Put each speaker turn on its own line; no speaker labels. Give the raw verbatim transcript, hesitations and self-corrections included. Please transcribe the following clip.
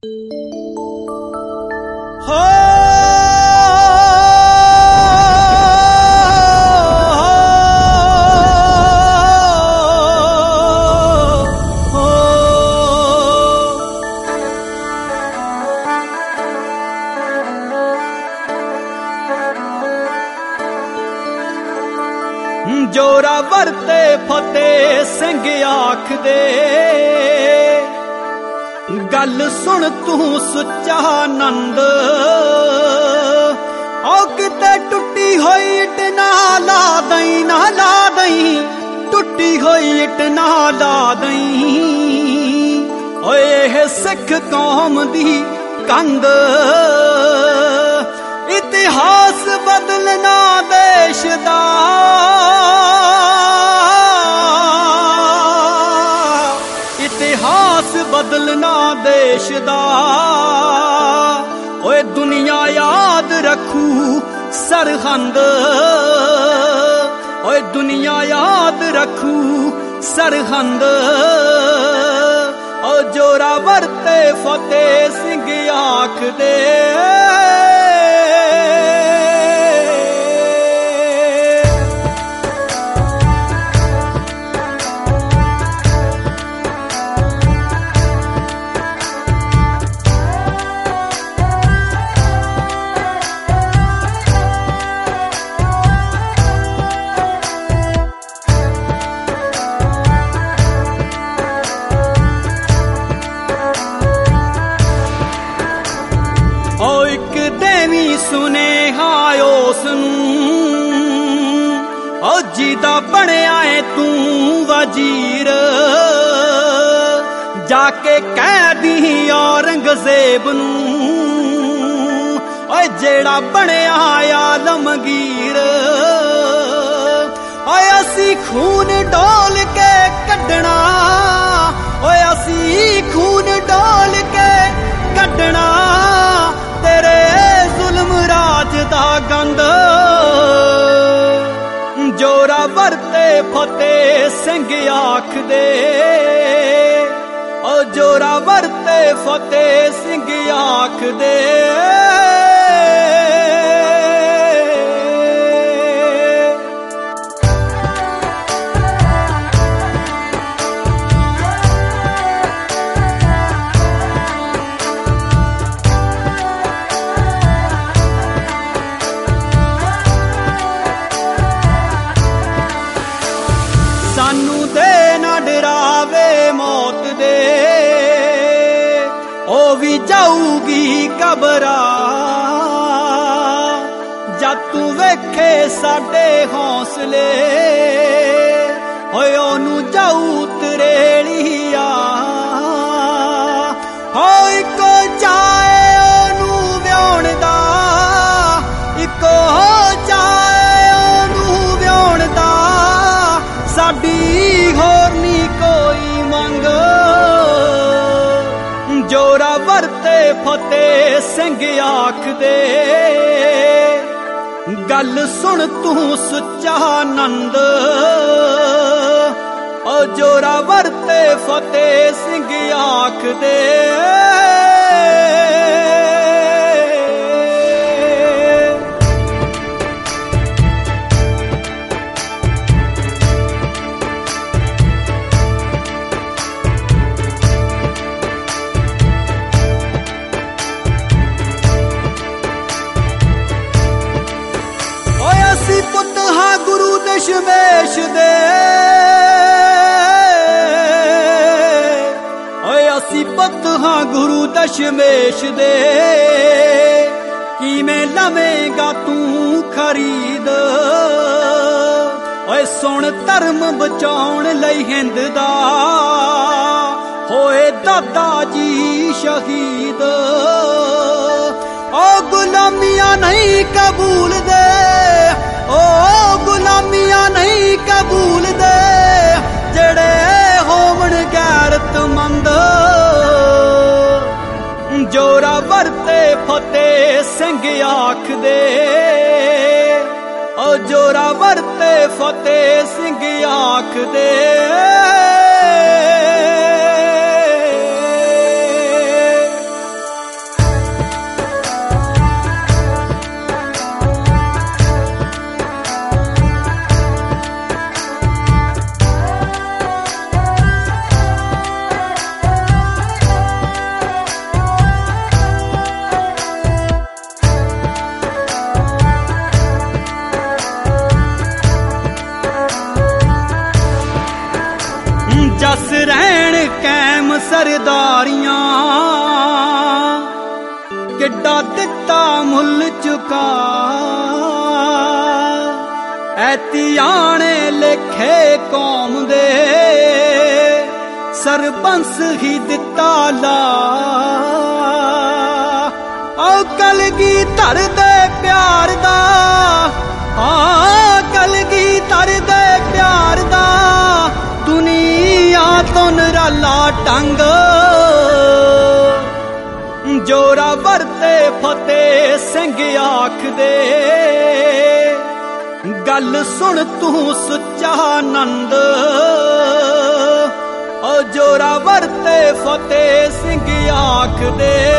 जोरावर ते फतेह सिंह आखदे गल सुन तू सुच्चा नंद ओ किते टुटी होई इट ना ला दई ना ला दई टुटी होई इट ना ला दई ओए सिख कौम दी कंध इतिहास बदलना देश दा इतिहास बदलना देश दा ओए दुनिया याद रखू सरहंद ओए दुनिया याद रखू सरहंद ओ जोरावर ते फतेह सिंह आखदे सुनेहा उस नूं जिदा बनिया है तू वजीर जाके कह दी औरंगजेब नूं जेड़ा बनिया आलमगीर ओए असी खून डोल के कढ़ना ओए असी खून डोल के कढ़ना तेरे राज दा गंद जोरावर ते फतेह सिंह आखदे ओ जोरावर ते फतेह सिंह आखदे सानू दे ना डरावे मौत दे ओ भी जाऊगी कबरा जद तू वेखे साडे हौसले होए ओनू जाऊ तरेलिया हो इको चाहे ओनू व्योण दा इको चाहे ओनू व्योण दा साडी होर नी कोई मंग जोरावर ते फतेह सिंह आखदे गल सुन तू सुच्चा नंद ओ जोरावर ते फतेह सिंह आखदे पुत हाँ गुरु दशमेश दे ओए असी पुत हाँ गुरु दशमेश दे किवें लवेगा तू खरीद ओए सुन धर्म बचाउण लई हिंद दा होए दादा जी शहीद ओ गुलामियां नहीं कबूल दे ओ गुलामियां नहीं कबूल दे जेड़े होवन गैरतमंद जोरावर ते फतेह सिंह आखदे ओ जोरावर ते फतेह सिंह आखदे ਕਿੱਡਾ ਦਿੱਤਾ ਮੁੱਲ ਚੁਕਾ, ਐਤਿਆਣੇ ਲੇਖੇ ਕੌਮ ਦੇ ਸਰਬੰਸ ਹੀ ਦਿੱਤਾ ਲਾ। ਓ ਕਲਗੀਧਰ ਦੇ ਪਿਆਰ ਦਾ, ਆ ਕਲਗੀਧਰ ਦੇ ਪਿਆਰ ਦਾ ਦੁਨੀਆ ਤੋਂ ਨਿਰਾਲਾ ਢੰਗ, ਜੋਰਾਵਰ ਤੇ ਫਤਿਹ ਸਿੰਘ ਆਖਦੇ ਗੱਲ ਸੁਣ ਤੂੰ ਸੁੱਚਾ ਆਨੰਦ। ਓ ਜੋਰਾਵਰ ਤੇ ਫਤਿਹ ਸਿੰਘ ਆਖਦੇ